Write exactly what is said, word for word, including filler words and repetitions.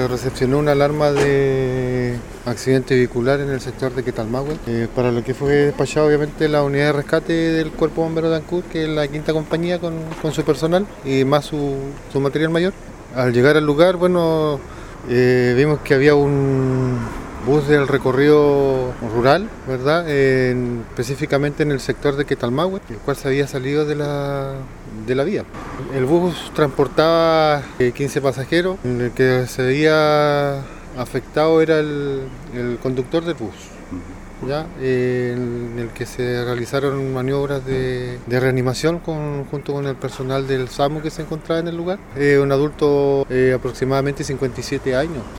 Se recepcionó una alarma de accidente vehicular en el sector de Quetalmahue, eh, para lo que fue despachado obviamente la unidad de rescate del Cuerpo Bombero de Ancud, que es la quinta compañía con, con su personal y más su, su material mayor. Al llegar al lugar, bueno, eh, vimos que había un bus del recorrido rural, ¿verdad? En, específicamente en el sector de Quetalmahue, el cual se había salido de la, de la vía. El bus transportaba eh, quince pasajeros, en el que se veía afectado era el, el conductor del bus, ¿ya? Eh, en el que se realizaron maniobras de, de reanimación con, junto con el personal del SAMU que se encontraba en el lugar. Eh, un adulto eh, aproximadamente cincuenta y siete años.